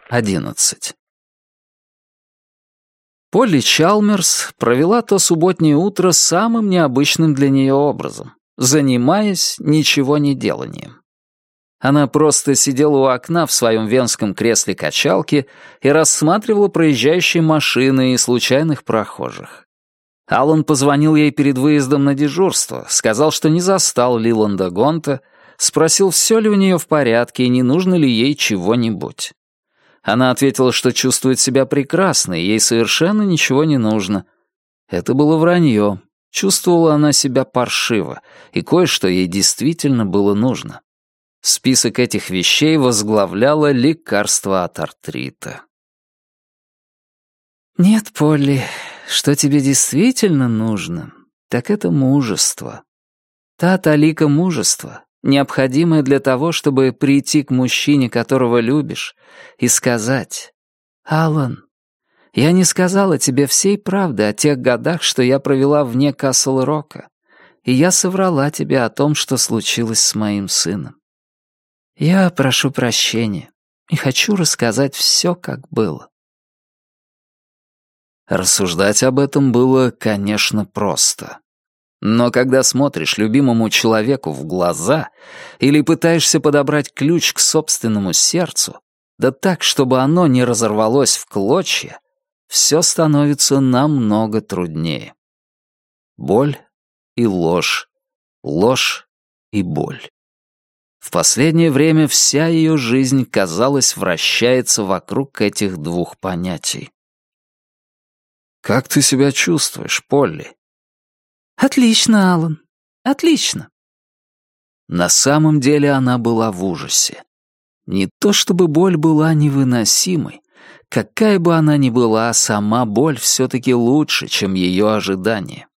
11. Полли Чалмерс провела то субботнее утро самым необычным для нее образом, занимаясь ничего не деланием. Она просто сидела у окна в своем венском кресле-качалке и рассматривала проезжающие машины и случайных прохожих. Аллан позвонил ей перед выездом на дежурство, сказал, что не застал Лиланда Гонта, спросил, все ли у нее в порядке и не нужно ли ей чего-нибудь. Она ответила, что чувствует себя прекрасно, и ей совершенно ничего не нужно. Это было вранье. Чувствовала она себя паршиво, и кое-что ей действительно было нужно. Список этих вещей возглавляло лекарство от артрита. «Нет, Полли, что тебе действительно нужно, так это мужество. Та талика мужества, необходимая для того, чтобы прийти к мужчине, которого любишь, и сказать: «Аллан, я не сказала тебе всей правды о тех годах, что я провела вне Касл-Рока, и я соврала тебе о том, что случилось с моим сыном. Я прошу прощения и хочу рассказать все, как было». Рассуждать об этом было, конечно, просто. Но когда смотришь любимому человеку в глаза или пытаешься подобрать ключ к собственному сердцу, да так, чтобы оно не разорвалось в клочья, все становится намного труднее. Боль и ложь, ложь и боль. В последнее время вся ее жизнь, казалось, вращается вокруг этих двух понятий. «Как ты себя чувствуешь, Полли?» «Отлично, Аллан, отлично». На самом деле она была в ужасе. Не то чтобы боль была невыносимой. Какая бы она ни была, сама боль все-таки лучше, чем ее ожидание.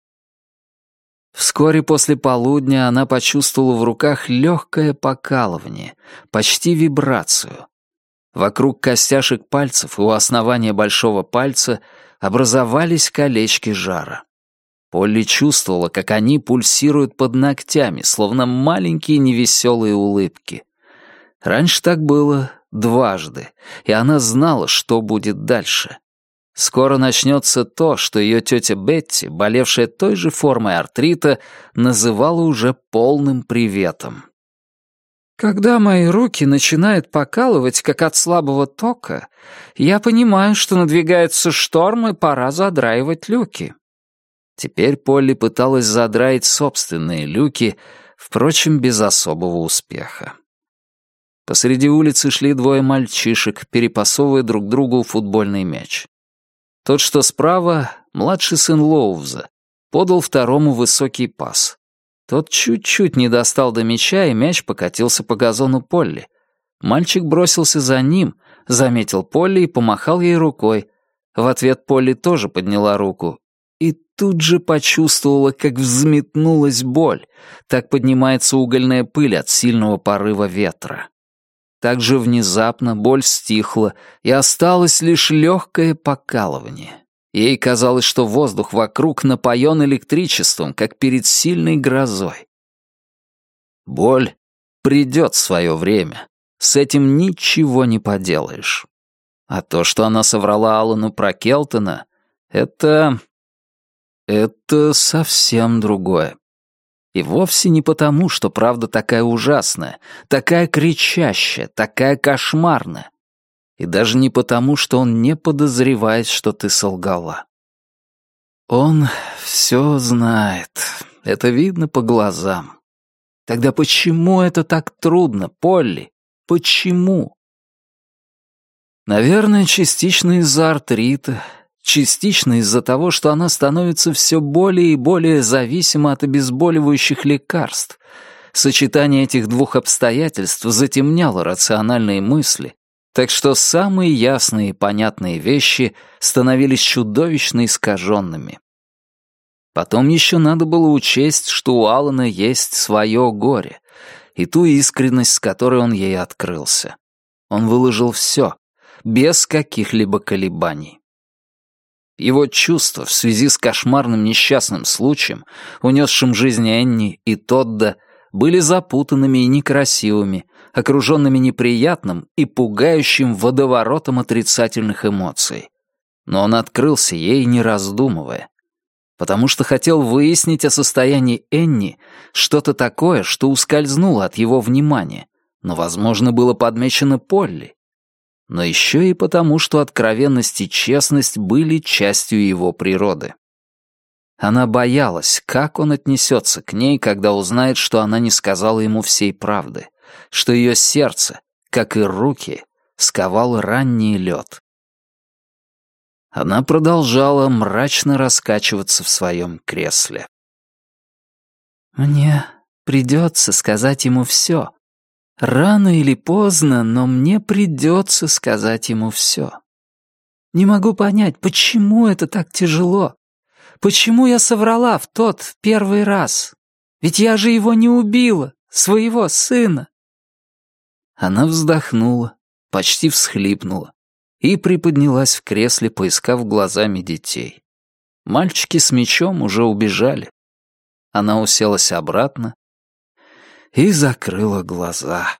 Вскоре после полудня она почувствовала в руках легкое покалывание, почти вибрацию. Вокруг костяшек пальцев и у основания большого пальца образовались колечки жара. Полли чувствовала, как они пульсируют под ногтями, словно маленькие невеселые улыбки. Раньше так было дважды, и она знала, что будет дальше. Скоро начнется то, что ее тетя Бетти, болевшая той же формой артрита, называла уже полным приветом. «Когда мои руки начинают покалывать, как от слабого тока, я понимаю, что надвигается шторм, и пора задраивать люки». Теперь Полли пыталась задраить собственные люки, впрочем, без особого успеха. Посреди улицы шли двое мальчишек, перепасовывая друг другу футбольный мяч. Тот, что справа, младший сын Лоувза, подал второму высокий пас. Тот чуть-чуть не достал до мяча, и мяч покатился по газону Полли. Мальчик бросился за ним, заметил Полли и помахал ей рукой. В ответ Полли тоже подняла руку. И тут же почувствовала, как взметнулась боль. Так поднимается угольная пыль от сильного порыва ветра. Так же внезапно боль стихла, и осталось лишь легкое покалывание. Ей казалось, что воздух вокруг напоен электричеством, как перед сильной грозой. Боль придет в свое время. С этим ничего не поделаешь. А то, что она соврала Аллану про Келтона, это совсем другое. И вовсе не потому, что правда такая ужасная, такая кричащая, такая кошмарная. И даже не потому, что он не подозревает, что ты солгала. Он все знает. Это видно по глазам. Тогда почему это так трудно, Полли? Почему? Наверное, частично из-за артрита, частично из-за того, что она становится все более и более зависима от обезболивающих лекарств. Сочетание этих двух обстоятельств затемняло рациональные мысли, так что самые ясные и понятные вещи становились чудовищно искаженными. Потом еще надо было учесть, что у Аллана есть свое горе и ту искренность, с которой он ей открылся. Он выложил все, без каких-либо колебаний. Его чувства в связи с кошмарным несчастным случаем, унесшим жизнь Энни и Тодда, были запутанными и некрасивыми, окруженными неприятным и пугающим водоворотом отрицательных эмоций. Но он открылся ей, не раздумывая, потому что хотел выяснить о состоянии Энни что-то такое, что ускользнуло от его внимания, но, возможно, было подмечено Полли. Но еще и потому, что откровенность и честность были частью его природы. Она боялась, как он отнесется к ней, когда узнает, что она не сказала ему всей правды, что ее сердце, как и руки, сковал ранний лед. Она продолжала мрачно раскачиваться в своем кресле. «Мне придется сказать ему все. Рано или поздно, но мне придется сказать ему все. Не могу понять, почему это так тяжело. Почему я соврала в тот первый раз? Ведь я же его не убила, своего сына». Она вздохнула, почти всхлипнула и приподнялась в кресле, поискав глазами детей. Мальчики с мячом уже убежали. Она уселась обратно и закрыла глаза.